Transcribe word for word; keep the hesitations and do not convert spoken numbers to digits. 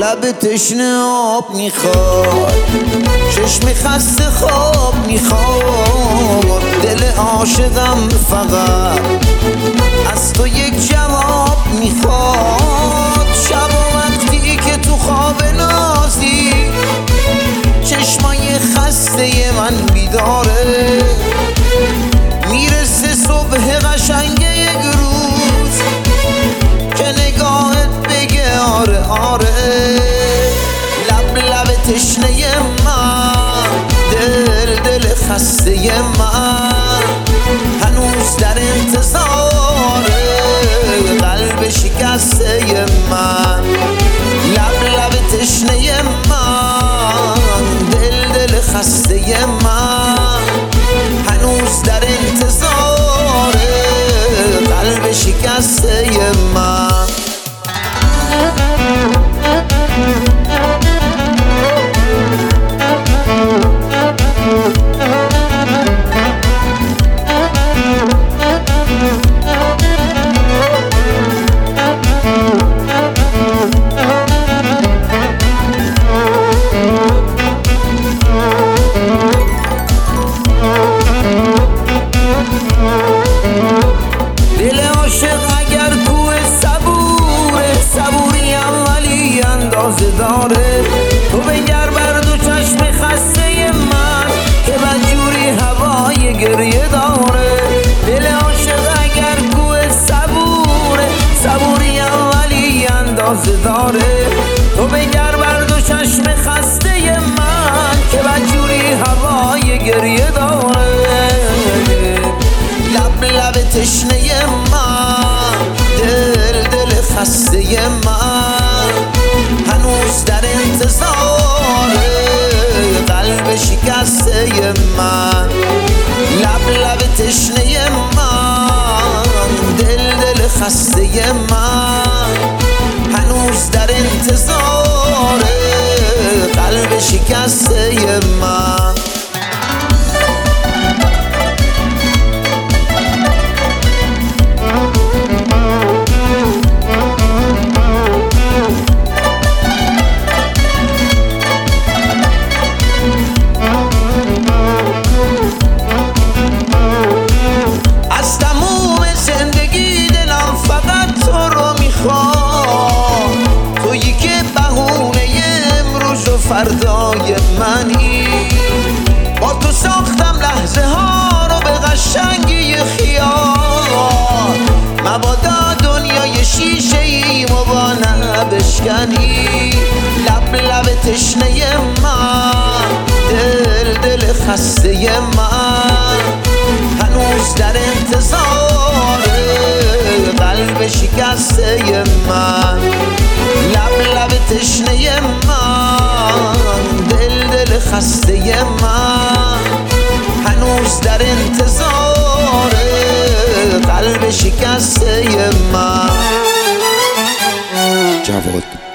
لب تشنه آب میخواد، چشم خسته خواب میخواد، دل عاشقم فقط از تو یک جواب میخواد. شب و وقتی که تو خواب نازی چشمای خسته من بیداره، میرسه صبح قشنگ یک روز که نگاهت بگه آره آره. لب لب تشنه من، دل دل خسته من، هنوز در انتظاره قلب شکسته من. لب لب تشنه من، دل دل خسته من، هنوز در انتظاره قلب شکسته من. دل عاشق اگر کوه صبوره، صبوری اولی اندازه داره. تو بنگر بر دو چشم خسته من که بدجوری هوای گریه داره. دل عاشق اگر کوه صبوره، صبوری اولی اندازه داره. تو بنگر بر دو چشم خسته من که بدجوری هوای گریه داره. لب لب تشنه من، دل دل خسته من، هنوز در انتظاره قلب شکسته من. لب لب تشنه من، دل دل خسته من، هنوز در انتظاره قلب شکسته من. فردای منی با تو ساختم لحظه ها رو به قشنگی خیال، مبادا دنیای شیشه ای و با نبشکنی. لب لب تشنه من، دل دل خسته من، هنوز در انتظاره قلب شکسته من. لب لب تشنه من، دل دل خسته من، هنوز در انتظاره قلب شکسته من. جواد